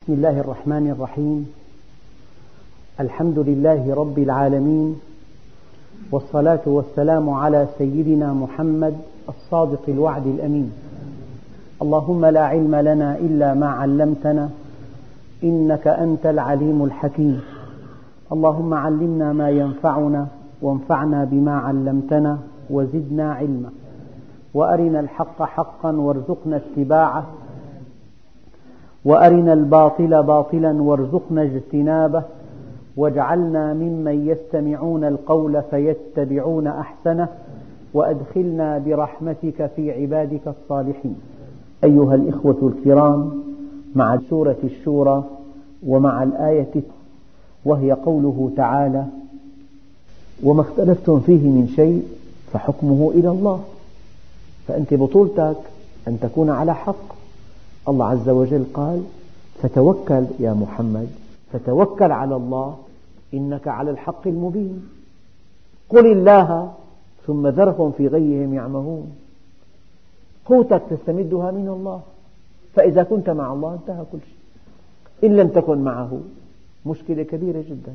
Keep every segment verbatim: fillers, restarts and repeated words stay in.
بسم الله الرحمن الرحيم. الحمد لله رب العالمين، والصلاة والسلام على سيدنا محمد الصادق الوعد الأمين. اللهم لا علم لنا إلا ما علمتنا إنك أنت العليم الحكيم. اللهم علمنا ما ينفعنا وانفعنا بما علمتنا وزدنا علما، وأرنا الحق حقا وارزقنا اتباعه، وأرنا الباطل باطلا وارزقنا اجتنابه، واجعلنا ممن يستمعون القول فيتبعون أحسنه، وأدخلنا برحمتك في عبادك الصالحين. أيها الإخوة الكرام، مع سورة الشورى ومع الآية وهي قوله تعالى: وما اختلفتم فيه من شيء فحكمه إلى الله. فأنت بطولتك أن تكون على حق. الله عز وجل قال: فتوكل يا محمد، فتوكل على الله إنك على الحق المبين. قل الله ثم ذرهم في غيهم يعمهون. قوتك تستمدها من الله، فإذا كنت مع الله انتهى كل شيء. إن لم تكن معه مشكلة كبيرة جدا.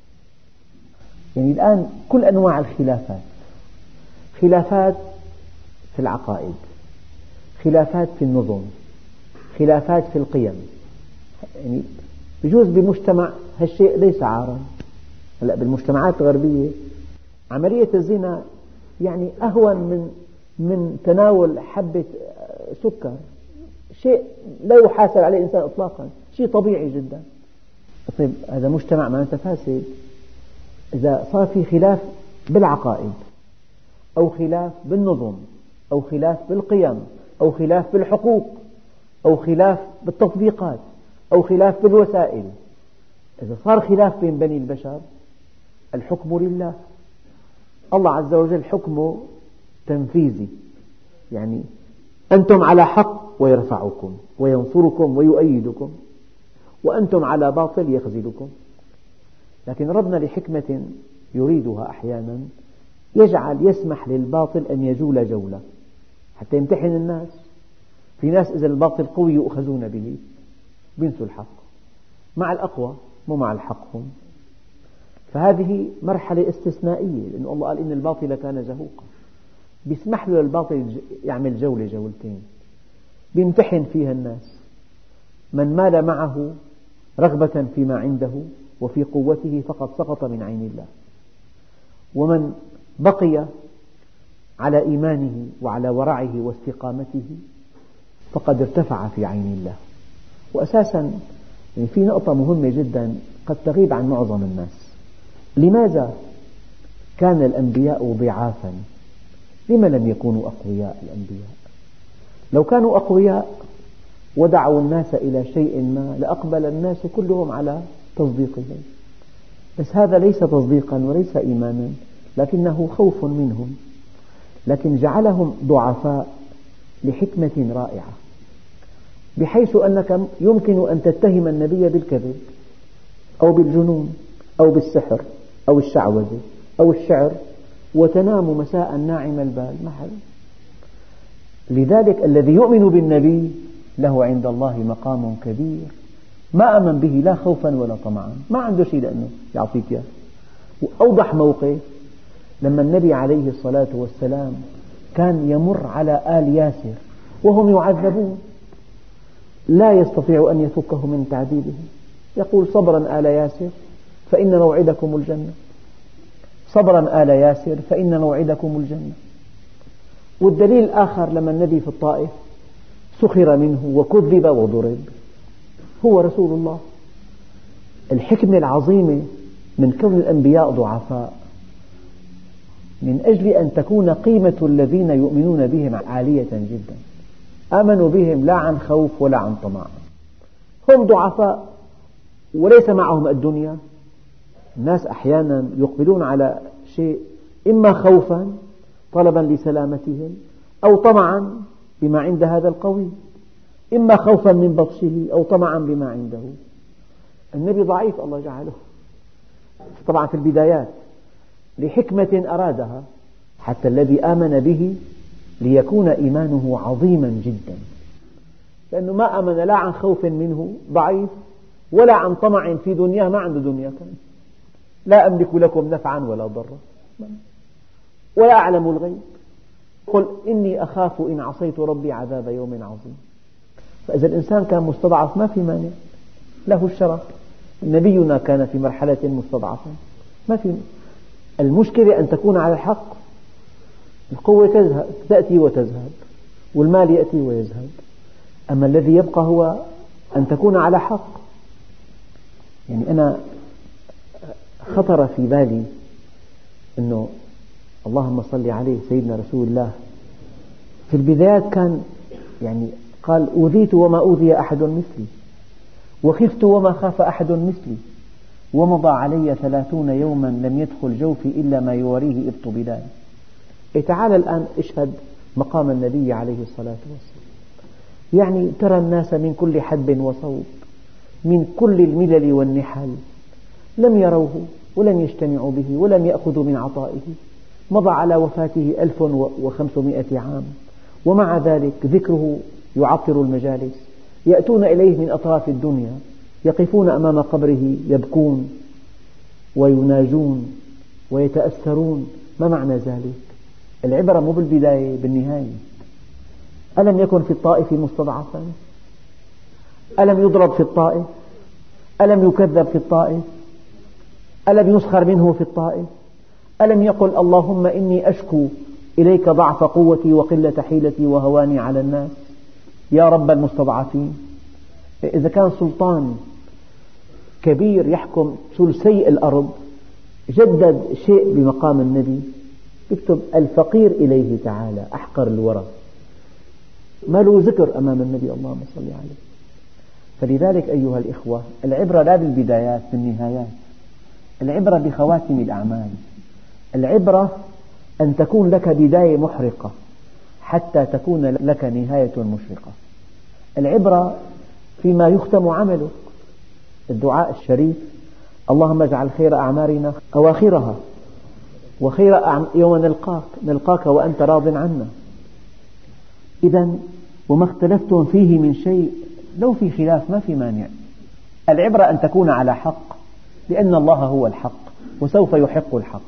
يعني الآن كل أنواع الخلافات، خلافات في العقائد، خلافات في النظم، خلافات في القيم. يعني بجوز بمجتمع هالشيء ليس عارا. هلا بالمجتمعات الغربية عملية الزنا يعني أهون من من تناول حبة سكر، شيء لا يحاسب عليه الإنسان إطلاقا، شيء طبيعي جدا. طيب هذا مجتمع ما أنت فاسد. إذا صار في خلاف بالعقائد أو خلاف بالنظم أو خلاف بالقيم أو خلاف بالحقوق أو خلاف بالتطبيقات أو خلاف بالوسائل، إذا صار خلاف بين بني البشر الحكم لله. الله عز وجل حكمه تنفيذي، يعني أنتم على حق ويرفعكم وينصركم ويؤيدكم، وأنتم على باطل يخذلكم. لكن ربنا لحكمة يريدها أحيانا يجعل يسمح للباطل أن يجول جولة حتى يمتحن الناس. في ناس إذا الباطل قوي يؤخذون به بينسوا الحق، مع الأقوى مو مع الحق هم. فهذه مرحلة استثنائية، لأن الله قال إن الباطل كان زهوقا. بيسمح له للباطل يعمل جولة جولتين بيمتحن فيها الناس. من مال معه رغبة فيما عنده وفي قوته فقد سقط من عين الله، ومن بقي على إيمانه وعلى ورعه واستقامته فقد ارتفع في عين الله. وأساسا يعني في نقطة مهمة جدا قد تغيب عن معظم الناس: لماذا كان الأنبياء ضعافا؟ لما لم يكونوا أقوياء الأنبياء؟ لو كانوا أقوياء ودعوا الناس إلى شيء ما لأقبل الناس كلهم على تصديقهم. بس هذا ليس تصديقا وليس إيمانا، لكنه خوف منهم. لكن جعلهم ضعفاء لحكمة رائعة، بحيث أنك يمكن أن تتهم النبي بالكذب أو بالجنون أو بالسحر أو الشعوذة أو الشعر وتنام مساء ناعم البال محل. لذلك الذي يؤمن بالنبي له عند الله مقام كبير، ما آمن به لا خوفا ولا طمعا، ما عنده شيء لأنه يعطيك إياه. وأوضح موقف لما النبي عليه الصلاة والسلام كان يمر على آل ياسر وهم يعذبون، لا يستطيع أن يفكه من تعذيبهم، يقول: صبرا آل ياسر فإن موعدكم الجنة، صبرا آل ياسر فإن موعدكم الجنة. والدليل الآخر لما النبي في الطائف سخر منه وكذب وضرب، هو رسول الله. الحكمة العظيمة من كون الأنبياء ضعفاء من أجل أن تكون قيمة الذين يؤمنون بهم عالية جدا. آمنوا بهم لا عن خوف ولا عن طمع، هم ضعفاء وليس معهم الدنيا. الناس أحيانا يقبلون على شيء إما خوفا طلبا لسلامتهم أو طمعا بما عند هذا القوي، إما خوفا من بطشه أو طمعا بما عنده. النبي ضعيف الله جعله طبعا في البدايات لحكمة أرادها، حتى الذي آمن به ليكون إيمانه عظيما جدا، لأنه ما آمن لا عن خوف منه ضعيف ولا عن طمع في دنياه، ما عنده دنيا كان. لا أملك لكم نفعا ولا ضرا ولا أعلم الغيب، قل إني أخاف إن عصيت ربي عذاب يوم عظيم. فإذا الإنسان كان مستضعف ما في مانع، له الشرف. نبينا كان في مرحلة مستضعفة، ما في. المشكلة أن تكون على الحق. القوة تذهب تأتي وتذهب، والمال يأتي ويذهب، أما الذي يبقى هو أن تكون على حق. يعني أنا خطر في بالي أنه اللهم صل عليه سيدنا رسول الله في البدايات كان يعني قال أوذيت وما أوذي أحد مثلي، وخفت وما خاف أحد مثلي، ومضى علي ثلاثون يوما لم يدخل جوفي إلا ما يواريه إبط بلال. تعال الآن اشهد مقام النبي عليه الصلاة والسلام. يعني ترى الناس من كل حدب وصوب، من كل الملل والنحل، لم يروه ولم يجتمعوا به ولم يأخذوا من عطائه. مضى على وفاته ألف وخمسمائة عام، ومع ذلك ذكره يعطر المجالس. يأتون إليه من أطراف الدنيا، يقفون أمام قبره يبكون ويناجون ويتأثرون. ما معنى ذلك؟ العبرة مو بالبداية، بالنهاية. ألم يكن في الطائف مستضعفا؟ ألم يضرب في الطائف؟ ألم يكذب في الطائف؟ ألم يسخر منه في الطائف؟ ألم يقل اللهم إني أشكو إليك ضعف قوتي وقلة حيلتي وهواني على الناس يا رب المستضعفين؟ إذا كان سلطان كبير يحكم ثلثي الأرض جدد شيء بمقام النبي، يكتب الفقير إليه تعالى أحقر الورى، ما له ذكر أمام النبي اللهم صل عليه. فلذلك أيها الإخوة، العبرة لا بالبدايات بالنهايات، العبرة بخواتم الأعمال. العبرة أن تكون لك بداية محرقة حتى تكون لك نهاية مشرقة. العبرة فيما يختم عملك. الدعاء الشريف اللهم اجعل خير أعمارنا أواخرها، وخير يوم نلقاك نلقاك وأنت راض عنا. إذا وما اختلفتم فيه من شيء، لو في خلاف ما في مانع. العبرة أن تكون على حق، لأن الله هو الحق وسوف يحق الحق.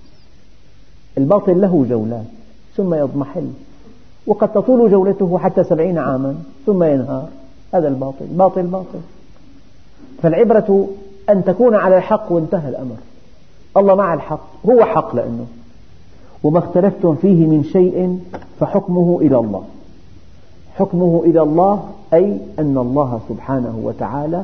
الباطل له جولات ثم يضمحل، وقد تطول جولته حتى سبعين عاما ثم ينهار. هذا الباطل باطل باطل. فالعبرة أن تكون على الحق وانتهى الأمر. الله مع الحق، هو حق لأنه وما اختلفتم فيه من شيء فحكمه إلى الله. حكمه إلى الله أي أن الله سبحانه وتعالى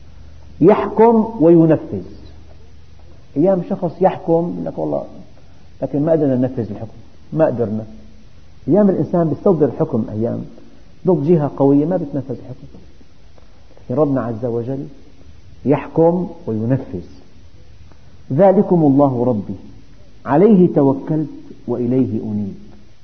يحكم وينفذ. أيام شخص يحكم لك والله لكن ما قدرنا ننفذ الحكم، ما قدرنا. أيام الإنسان بيستصدر الحكم، أيام ضد جهة قوية ما بتنفذ الحكم. لكن ربنا عز وجل يحكم وينفذ. ذلكم الله ربي عليه توكلت وإليه أنيب.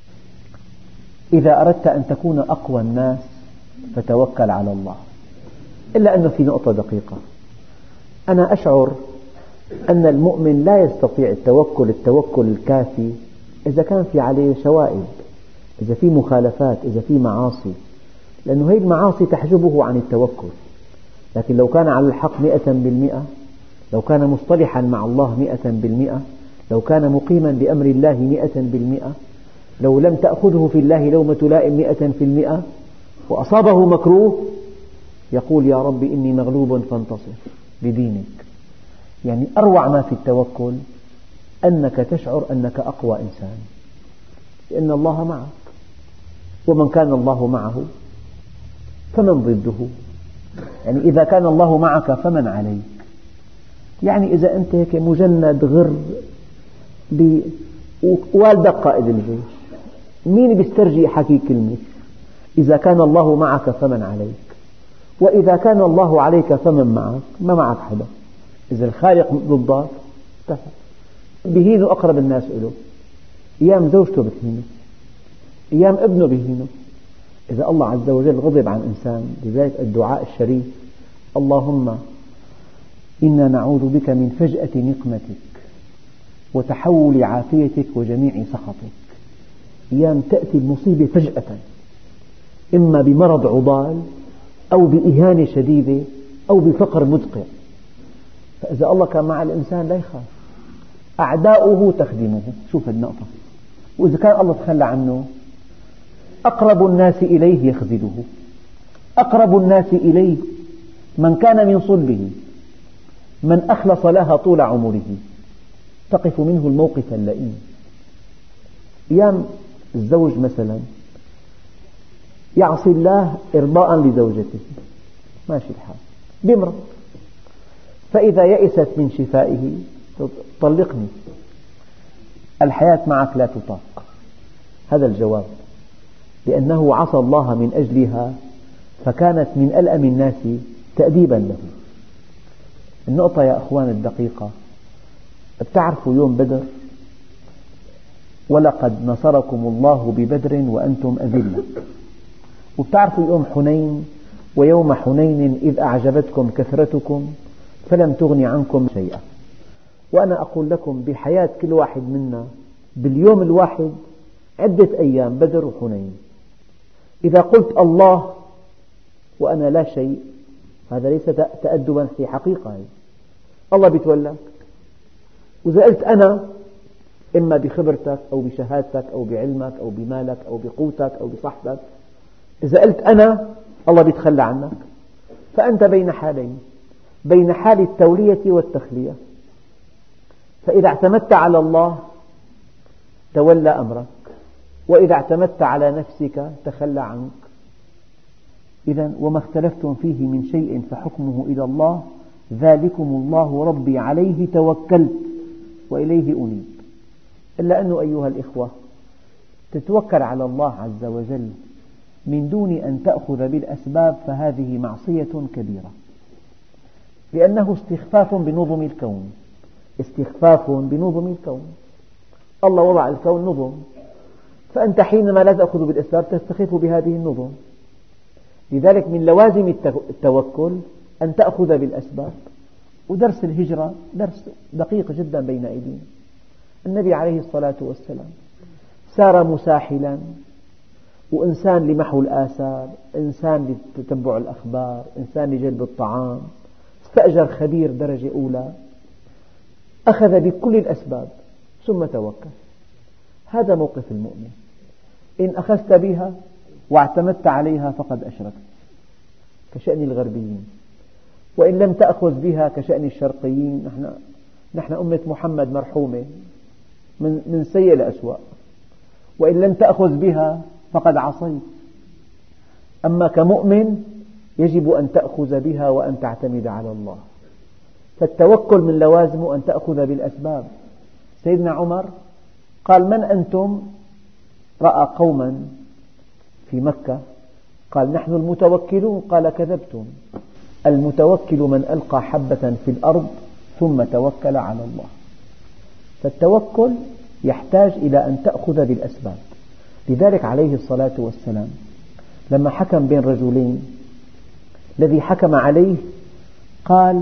إذا أردت أن تكون أقوى الناس فتوكل على الله. إلا أنه في نقطة دقيقة، أنا أشعر أن المؤمن لا يستطيع التوكل التوكل الكافي إذا كان في عليه شوائب، إذا في مخالفات، إذا في معاصي، لأنه هذه المعاصي تحجبه عن التوكل. لكن لو كان على الحق مئة بالمئة، لو كان مصطلحا مع الله مئة بالمئة، لو كان مقيما بأمر الله مئة بالمئة، لو لم تأخذه في الله لومة لائم مئة في المئة، وأصابه مكروه يقول يا رب إني مغلوب فانتصر بدينك. يعني أروع ما في التوكل أنك تشعر أنك أقوى إنسان، لأن الله معك، ومن كان الله معه فمن ضده. يعني إذا كان الله معك فمن عليك. يعني إذا أنت هيك مجند غر بوالدك قائد الجيش، مين بيسترجي حكي كلمة؟ إذا كان الله معك فمن عليك، وإذا كان الله عليك فمن معك؟ ما معك حدا. إذا الخالق ضدك انتهى. بهينه أقرب الناس إله، أيام زوجته بتهينه، أيام ابنه بهينه. إذا الله عز وجل غضب عن إنسان، لذلك الدعاء الشريف اللهم إنا نعوذ بك من فجأة نقمتك وتحول عافيتك وجميع سخطك. أيام تأتي المصيبة فجأة، إما بمرض عضال أو بإهانة شديدة أو بفقر مدقع. فإذا الله كان مع الإنسان لا يخاف، أعداؤه تخدمه. شوف النقطة. وإذا كان الله تخلى عنه، أقرب الناس إليه يخذله. أقرب الناس إليه من كان من صلبه، من أخلص لها طول عمره، تقف منه الموقف اللئيم. أيام الزوج مثلا يعصي الله إرضاء لزوجته، ماشي الحال، بيمرض، فإذا يئست من شفائه طلقني، الحياة معك لا تطاق. هذا الجواب، لأنه عصى الله من أجلها، فكانت من ألأم الناس تأديبا له. النقطة يا أخوان الدقيقة، بتعرفوا يوم بدر؟ ولقد نصركم الله ببدر وأنتم أذلة. وبتعرفوا يوم حنين؟ ويوم حنين إذ أعجبتكم كثرتكم فلم تغن عنكم شيئا. وأنا أقول لكم بحياة كل واحد منا باليوم الواحد عدة أيام، بدر وحنين. إذا قلت الله وأنا لا شيء، هذا ليس تأدبا في حقيقة، الله بيتولاك. وإذا قلت أنا، إما بخبرتك أو بشهادتك أو بعلمك أو بمالك أو بقوتك أو بصحتك، إذا قلت أنا، الله بيتخلى عنك. فأنت بين حالين، بين حال التولية والتخلية. فإذا اعتمدت على الله تولى أمرك، وإذا اعتمدت على نفسك تخلى عنك. إذن وما اختلفتم فيه من شيء فحكمه إلى الله، ذلكم الله ربي عليه توكلت وإليه أنيب. إلا أنه أيها الإخوة، تتوكل على الله عز وجل من دون أن تأخذ بالأسباب، فهذه معصية كبيرة، لأنه استخفاف بنظم الكون. استخفاف بنظم الكون. الله وضع الكون نظم، فأنت حينما لا تأخذ بالأسباب تستخف بهذه النظم. لذلك من لوازم التوكل أن تأخذ بالأسباب. ودرس الهجرة درس دقيق جدا بين أيدينا. النبي عليه الصلاة والسلام سار مساحلا، وإنسان لمحو الآثار، إنسان لتتبع الأخبار، إنسان لجلب الطعام، استأجر خبير درجة أولى، أخذ بكل الأسباب ثم توكل. هذا موقف المؤمن. إن أخذت بها واعتمدت عليها فقد أشركت، كشأن الغربيين. وإن لم تأخذ بها كشأن الشرقيين. نحن, نحن أمة محمد مرحومة من, من سيء لأسوأ. وإن لم تأخذ بها فقد عصيت. أما كمؤمن يجب أن تأخذ بها وأن تعتمد على الله. فالتوكل من لوازمه أن تأخذ بالأسباب. سيدنا عمر قال: من أنتم؟ رأى قوما في مكة، قال: نحن المتوكلون. قال: كذبتم، المتوكل من ألقى حبة في الأرض ثم توكل على الله. فالتوكل يحتاج إلى أن تأخذ بالأسباب. لذلك عليه الصلاة والسلام لما حكم بين رجلين، الذي حكم عليه قال: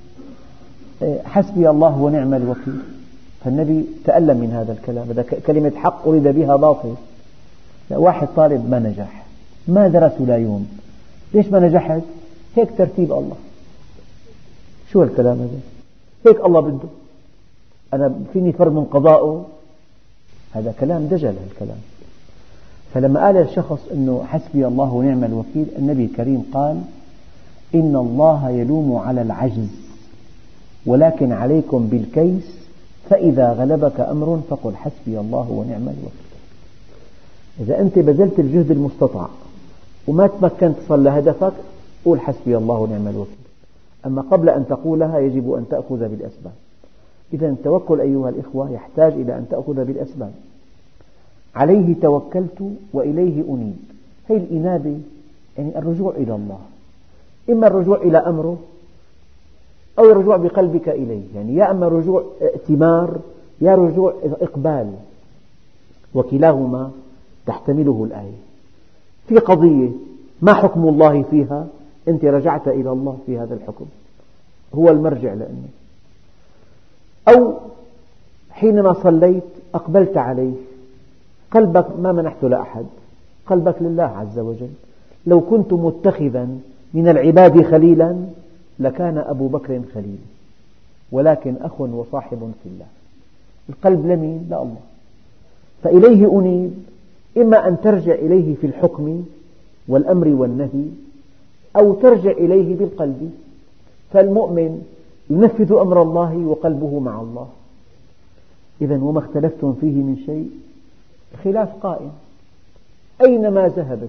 حسبي الله ونعم الوكيل. فالنبي تألم من هذا الكلام، هذا كلمة حق أريد بها باطل. واحد طالب ما نجح، ما درس لا يوم، ليش ما نجحت؟ هيك ترتيب الله. شو الكلام هذا؟ هيك الله بده، أنا فيني فر من قضائه. هذا كلام دجل هالكلام. فلما قال الشخص أنه حسبي الله ونعم الوكيل، النبي الكريم قال: إن الله يلوم على العجز، ولكن عليكم بالكيس، فإذا غلبك أمر فقل حسبي الله ونعم الوكيل. إذا أنت بذلت الجهد المستطاع وما تمكنت تصل لهدفك، قول حسبي الله ونعم الوكيل. أما قبل أن تقولها يجب أن تأخذ بالأسباب. إذا التوكل أيها الإخوة يحتاج إلى أن تأخذ بالأسباب. عليه توكلت وإليه أنيب. هذه الإنابة يعني الرجوع إلى الله، إما الرجوع إلى أمره أو الرجوع بقلبك إليه. يعني يا أما رجوع ائتمار يا رجوع إقبال، وكلاهما تحتمله الآية. في قضية ما حكم الله فيها، أنت رجعت إلى الله في هذا الحكم، هو المرجع لأنه. أو حينما صليت أقبلت عليه، قلبك ما منحته لأحد، قلبك لله عز وجل. لو كنت متخذا من العباد خليلا لكان أبو بكر خليل، ولكن أخ وصاحب في الله. القلب لمين؟ لا الله. فإليه أنيب، إما أن ترجع إليه في الحكم والأمر والنهي، أو ترجع إليه بالقلب. فالمؤمن ينفذ أمر الله وقلبه مع الله. إذن وما اختلفتم فيه من شيء، الخلاف قائم. أينما ذهبت،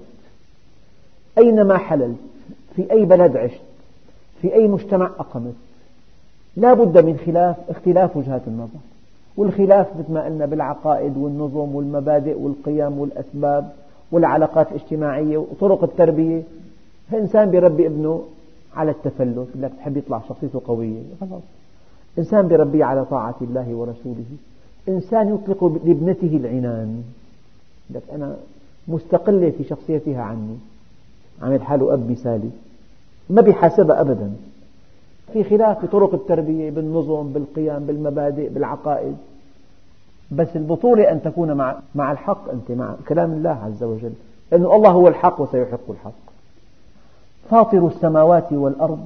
أينما حللت، في أي بلد عشت، في أي مجتمع أقمت، لا بد من خلاف، اختلاف وجهات النظر. والخلاف مثل ما قلنا بالعقائد والنظم والمبادئ والقيم والأسباب والعلاقات الاجتماعية وطرق التربية. إنسان بيربي ابنه على التفلت، لك تحب يطلع شخصيته قوية، خلاص. إنسان بيربيه على طاعة الله ورسوله. إنسان يطلق لابنته العنان، لك أنا مستقلة في شخصيتها عني، عمل حاله أب مثالي، ما بيحاسبها أبدا. في خلاف في طرق التربية، بالنظم، بالقيم، بالمبادئ، بالعقائد. بس البطولة أن تكون مع مع الحق، أنت مع كلام الله عز وجل، لأن الله هو الحق وسيحق الحق. فاطر السماوات والأرض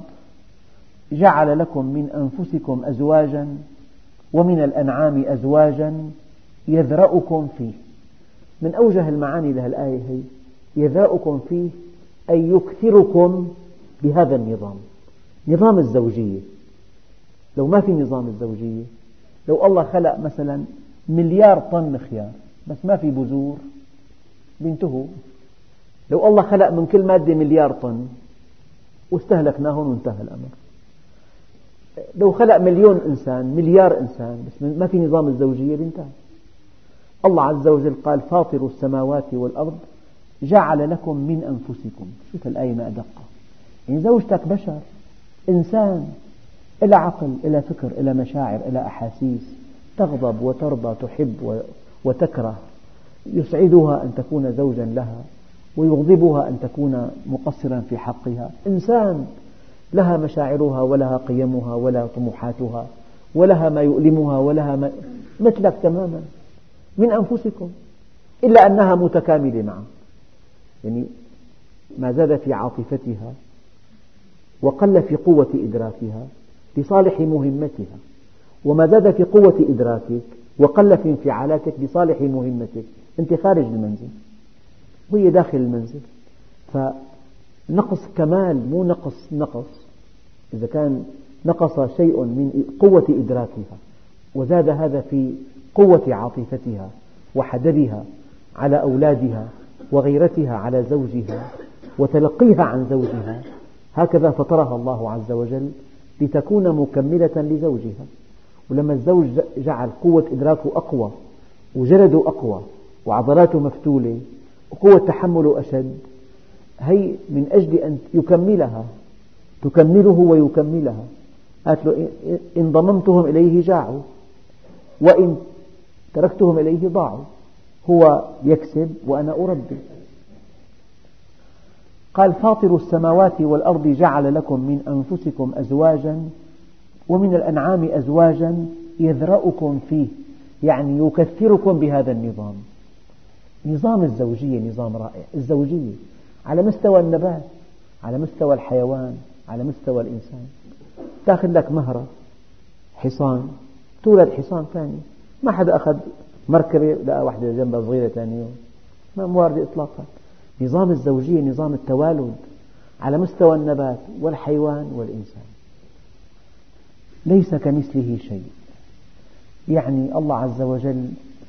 جعل لكم من أنفسكم أزواجا ومن الأنعام أزواجا يذرأكم فيه. من أوجه المعاني لها الآية هي يذرأكم فيه، أي يكثركم بهذا النظام، نظام الزوجية. لو ما في نظام الزوجية، لو الله خلق مثلا مليار طن خيار بس ما في بذور، بينتهوا. لو الله خلق من كل مادة مليار طن واستهلكناهم وانتهى الأمر. لو خلق مليون إنسان، مليار إنسان، بس ما في نظام الزوجية، بينتهى. الله عز وجل قال فاطر السماوات والأرض جعل لكم من أنفسكم. شوف الآية ما أدقها، يعني زوجتك بشر، إنسان، إلى عقل، إلى فكر، إلى مشاعر، إلى أحاسيس، تغضب وترضى، تحب وتكره، يسعدها أن تكون زوجا لها، ويغضبها أن تكون مقصرا في حقها. إنسان لها مشاعرها ولها قيمها ولها طموحاتها ولها ما يؤلمها ولها ما مثلك تماما، من أنفسكم، إلا أنها متكاملة معه. يعني ما زاد في عاطفتها وقل في قوة إدراكها لصالح مهمتها، وما زاد في قوة إدراكك وقل في انفعالاتك لصالح مهمتك. أنت خارج المنزل وهي داخل المنزل، فنقص كمال مو نقص نقص. إذا كان نقص شيء من قوة إدراكها وزاد هذا في قوة عاطفتها وحدبها على أولادها وغيرتها على زوجها وتلقيها عن زوجها، هكذا فطرها الله عز وجل لتكون مكملة لزوجها. ولما الزوج جعل قوة إدراكه أقوى وجلده أقوى وعضلاته مفتولة وقوة تحمله أشد، هي من أجل أن يكملها، تكمله ويكملها. قالت له إن ضممتهم إليه جاعوا وإن تركتهم إليه ضاعوا، هو يكسب وأنا أربي. قال فاطر السماوات والأرض جعل لكم من أنفسكم أزواجا ومن الأنعام أزواجا يذرأكم فيه، يعني يكثركم بهذا النظام. نظام الزوجية نظام رائع. الزوجية على مستوى النبات، على مستوى الحيوان، على مستوى الإنسان. تأخذ لك مهرة حصان، تولد حصان ثاني. ما حدا أخذ مركبة لقى واحدة جنبها صغيرة ثاني يوم، ما موارد إطلاقا. نظام الزوجية نظام التوالد على مستوى النبات والحيوان والإنسان. ليس كمثله شيء، يعني الله عز وجل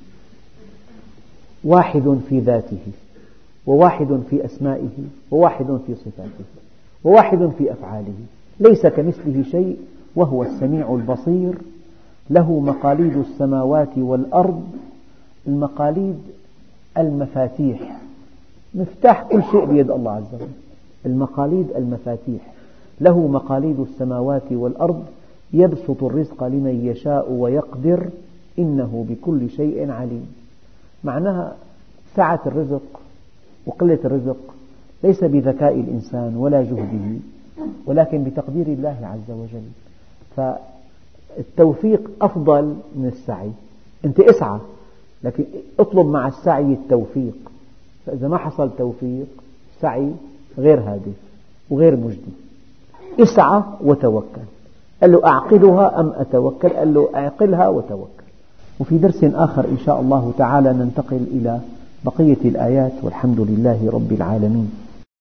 واحد في ذاته، وواحد في أسمائه، وواحد في صفاته، وواحد في أفعاله. ليس كمثله شيء وهو السميع البصير. له مقاليد السماوات والأرض. المقاليد المفاتيح، مفتاح كل شيء بيد الله عز وجل. المقاليد المفاتيح. له مقاليد السماوات والأرض يبسط الرزق لمن يشاء ويقدر إنه بكل شيء عليم. معناها سعة الرزق وقلة الرزق ليس بذكاء الإنسان ولا جهده، ولكن بتقدير الله عز وجل. فالتوفيق أفضل من السعي. أنت اسعى، لكن اطلب مع السعي التوفيق. فإذا ما حصل توفيق، سعي غير هادف وغير مجدي. اسعى وتوكل. قال له أعقلها أم أتوكل؟ قال له أعقلها وتوكل. وفي درس آخر إن شاء الله تعالى ننتقل إلى بقية الآيات، والحمد لله رب العالمين.